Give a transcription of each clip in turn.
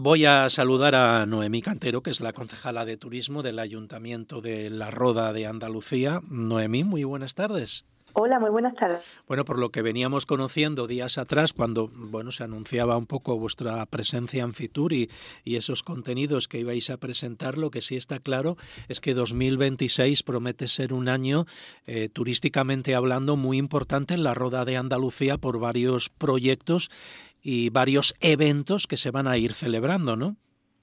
voy a saludar a Noemí Cantero, que es la concejala de Turismo del Ayuntamiento de La Roda de Andalucía. Noemí, muy buenas tardes. Hola, muy buenas tardes. Bueno, por lo que veníamos conociendo días atrás, cuando se anunciaba un poco vuestra presencia en Fitur y esos contenidos que ibais a presentar, lo que sí está claro es que 2026 promete ser un año turísticamente hablando muy importante en La Roda de Andalucía por varios proyectos y varios eventos que se van a ir celebrando, ¿no?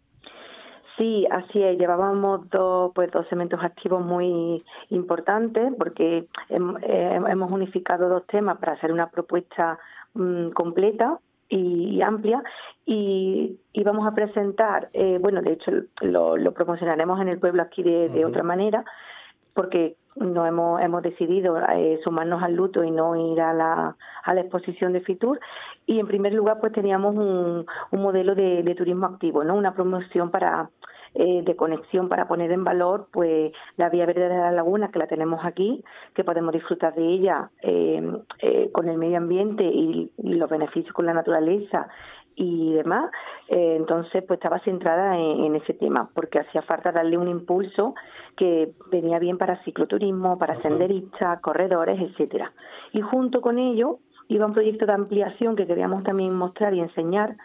Sí, así es. Llevábamos dos eventos activos muy importantes porque hemos unificado dos temas para hacer una propuesta completa y amplia y vamos a presentar, de hecho lo promocionaremos en el pueblo aquí de otra manera, porque no hemos decidido sumarnos al luto y no ir a la exposición de Fitur. Y en primer lugar pues teníamos un modelo de turismo activo, ¿no? Una promoción de conexión para poner en valor pues la Vía Verde de la Laguna, que la tenemos aquí, que podemos disfrutar de ella con el medio ambiente y los beneficios con la naturaleza y demás. Entonces pues estaba centrada en ese tema, porque hacía falta darle un impulso que venía bien para cicloturismo, para senderistas, corredores, etcétera. Y junto con ello iba un proyecto de ampliación que queríamos también mostrar y enseñar,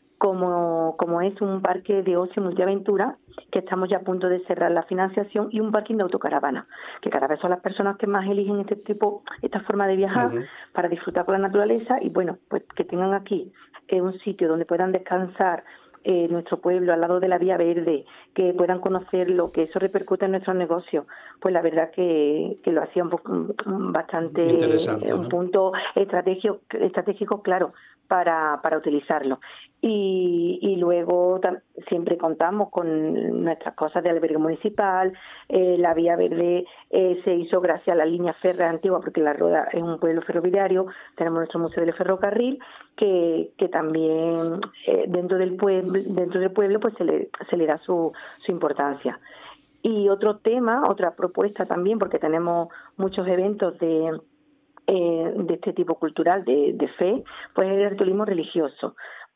como es un parque de ocio multiaventura, que estamos ya a punto de cerrar la financiación, y un parking de autocaravana, que cada vez son las personas que más eligen esta forma de viajar para disfrutar con la naturaleza y pues que tengan aquí un sitio donde puedan descansar nuestro pueblo al lado de la Vía Verde, que puedan conocer lo que eso repercute en nuestros negocios. Pues la verdad que lo hacía bastante interesante, ¿no? Un punto estratégico claro para utilizarlo. Y luego siempre contamos con nuestras cosas de albergue municipal. La Vía Verde se hizo gracias a la línea férrea antigua, porque La Roda es un pueblo ferroviario. Tenemos nuestro Museo del Ferrocarril, que también dentro del pueblo pues se le da su importancia. Y otro tema, otra propuesta también, porque tenemos muchos eventos de este tipo cultural, de fe, pues es el turismo religioso.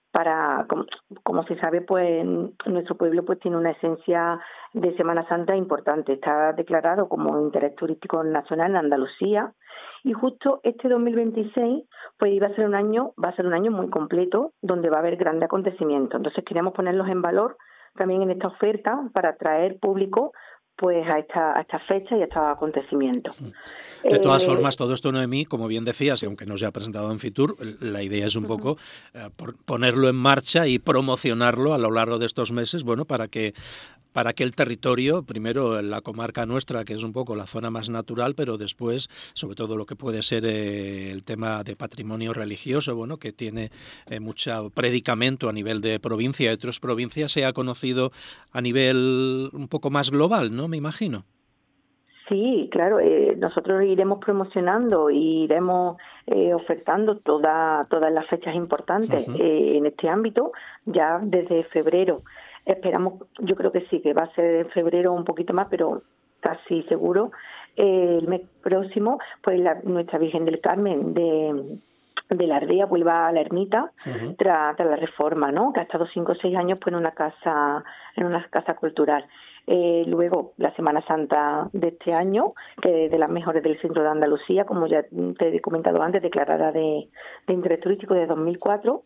Como se sabe, pues nuestro pueblo pues tiene una esencia de Semana Santa importante. Está declarado como interés turístico nacional en Andalucía, y justo este 2026 pues va a ser un año muy completo, donde va a haber grandes acontecimientos. Entonces queríamos ponerlos en valor también en esta oferta para atraer público pues a esta fecha y a estos acontecimientos. De todas formas, todo esto, Noemí, como bien decías, y aunque no se ha presentado en Fitur, la idea es un poco ponerlo en marcha y promocionarlo a lo largo de estos meses, para que el territorio, primero en la comarca nuestra, que es un poco la zona más natural, pero después, sobre todo lo que puede ser el tema de patrimonio religioso, que tiene mucho predicamento a nivel de provincia y otras provincias, sea conocido a nivel un poco más global, ¿no? Me imagino. Sí, claro, nosotros iremos promocionando y iremos ofertando todas las fechas importantes en este ámbito, ya desde febrero. Esperamos, yo creo que sí, que va a ser en febrero un poquito más, pero casi seguro. El mes próximo, pues nuestra Virgen del Carmen de la Ardea vuelva a la ermita tras la reforma, ¿no? Que ha estado 5 o 6 años pues en una casa cultural. Luego la Semana Santa de este año, que de las mejores del centro de Andalucía, como ya te he comentado antes, declarada de interés turístico de 2004.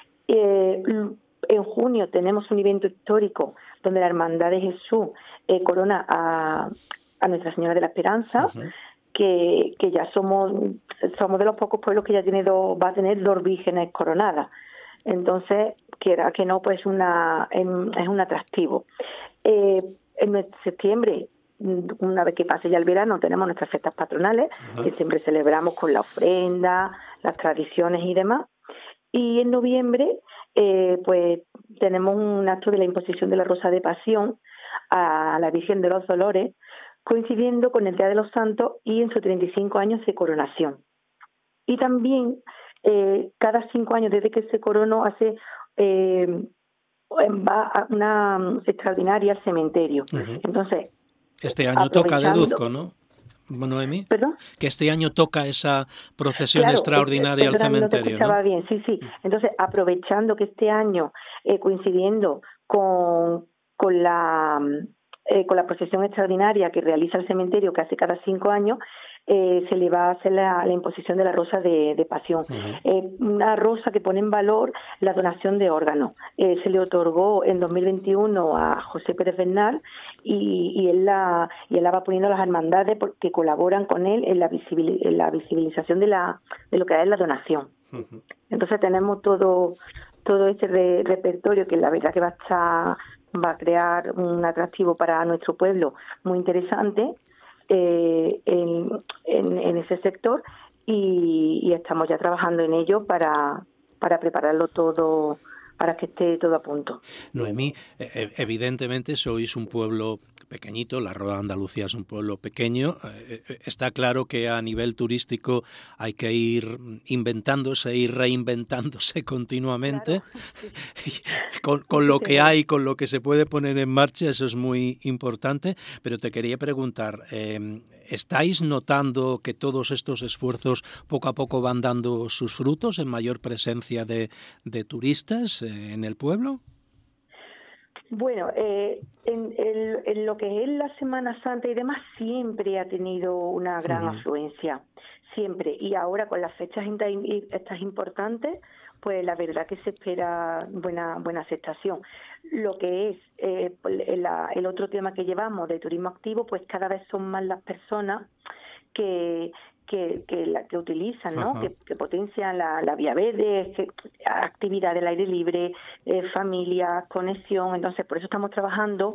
En junio tenemos un evento histórico donde la Hermandad de Jesús corona a Nuestra Señora de la Esperanza, que ya somos de los pocos pueblos que ya va a tener 2 vírgenes coronadas. Entonces, quiera que no, pues es un atractivo. En septiembre, una vez que pase ya el verano, tenemos nuestras fiestas patronales, que siempre celebramos con la ofrenda, las tradiciones y demás. Y en noviembre, pues tenemos un acto de la imposición de la Rosa de Pasión a la Virgen de los Dolores, coincidiendo con el Día de los Santos y en sus 35 años de coronación. Y también, cada 5 años desde que se coronó, va a una extraordinaria al cementerio. Entonces, este año toca deduzco, ¿no? Noemí? ¿Perdón? Que este año toca esa procesión extraordinaria al cementerio, no te escuchaba bien, sí. Entonces, aprovechando que este año, coincidiendo con la procesión extraordinaria que realiza el cementerio casi cada 5 años, se le va a hacer la imposición de la rosa de pasión. Una rosa que pone en valor la donación de órganos. Se le otorgó en 2021 a José Pérez Bernal y él la va poniendo a las hermandades que colaboran con él en la visibilización de lo que es la donación. Entonces tenemos todo este repertorio que la verdad que va a crear un atractivo para nuestro pueblo muy interesante en ese sector y estamos ya trabajando en ello para prepararlo todo, para que esté todo a punto. Noemí, evidentemente sois un pueblo pequeñito, la Roda de Andalucía es un pueblo pequeño. Está claro que a nivel turístico hay que ir inventándose y reinventándose continuamente. Claro. con lo que hay, con lo que se puede poner en marcha, eso es muy importante. Pero te quería preguntar, ¿estáis notando que todos estos esfuerzos poco a poco van dando sus frutos en mayor presencia de turistas en el pueblo? Bueno, en lo que es la Semana Santa y demás siempre ha tenido una gran afluencia, siempre. Y ahora con las fechas estas importantes, pues la verdad que se espera buena aceptación. Lo que es el otro tema que llevamos de turismo activo, pues cada vez son más las personas que utilizan, ¿no? Que potencian la vía verde, actividad del aire libre, familia, conexión. Entonces, por eso estamos trabajando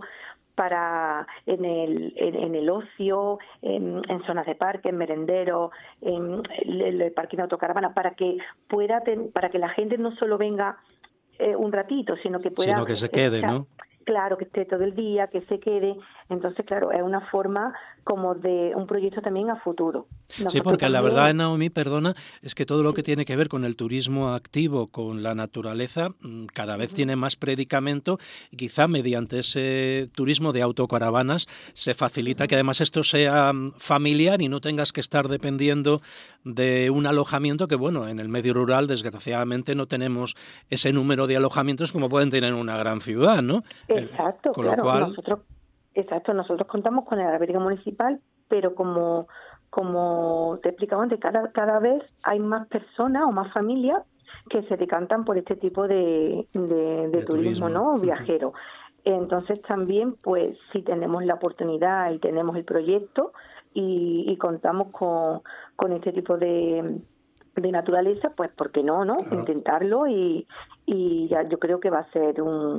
en el ocio, en zonas de parque, en merenderos, en el parking de autocaravana, para que la gente no solo venga un ratito, sino que pueda... Sino que se quede, ¿no? Claro, que esté todo el día, que se quede. Entonces, claro, es una forma como de un proyecto también a futuro. Sí, porque la verdad, Naomi, perdona, es que todo lo que tiene que ver con el turismo activo, con la naturaleza, cada vez tiene más predicamento y quizá mediante ese turismo de autocaravanas se facilita que además esto sea familiar y no tengas que estar dependiendo de un alojamiento que, bueno, en el medio rural desgraciadamente no tenemos ese número de alojamientos como pueden tener en una gran ciudad, ¿no? Exacto, con claro. Lo cual... Nosotros contamos con el albergue municipal, pero como te explicaba antes, cada vez hay más personas o más familias que se decantan por este tipo de turismo, ¿no? Viajero. Entonces también, pues, si tenemos la oportunidad y tenemos el proyecto y contamos con este tipo de naturaleza, pues ¿por qué no? Claro. Intentarlo y ya yo creo que va a ser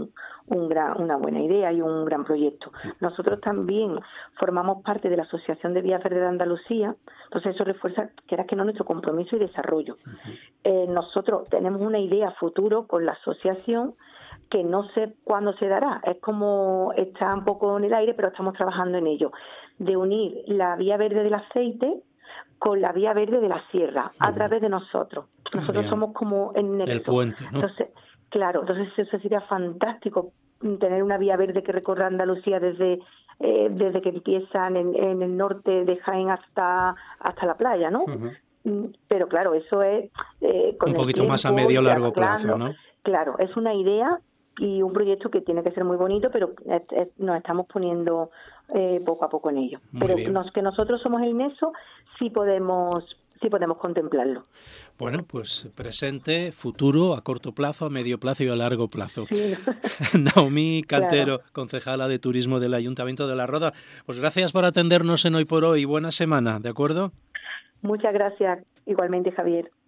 una buena idea y un gran proyecto. Nosotros también formamos parte de la Asociación de Vías Verdes de Andalucía, entonces eso refuerza, quieras que no, nuestro compromiso y desarrollo. Nosotros tenemos una idea futuro con la asociación que no sé cuándo se dará, es como está un poco en el aire, pero estamos trabajando en ello, de unir la vía verde del aceite con la vía verde de la sierra, a través de nosotros. Nosotros somos como el puente, ¿no? Entonces, claro, eso sería fantástico, tener una vía verde que recorra Andalucía desde que empiezan en el norte de Jaén hasta la playa, ¿no? Pero claro, eso es... con un poquito más a medio largo plazo, ¿no? Claro, es una idea y un proyecto que tiene que ser muy bonito, pero nos estamos poniendo poco a poco en ello. Pero que nosotros somos el nexo, sí podemos contemplarlo. Bueno, pues presente, futuro, a corto plazo, a medio plazo y a largo plazo. Sí. Naomi Cantero, concejala de Turismo del Ayuntamiento de La Roda. Pues gracias por atendernos en Hoy por Hoy. Buena semana, ¿de acuerdo? Muchas gracias. Igualmente, Javier.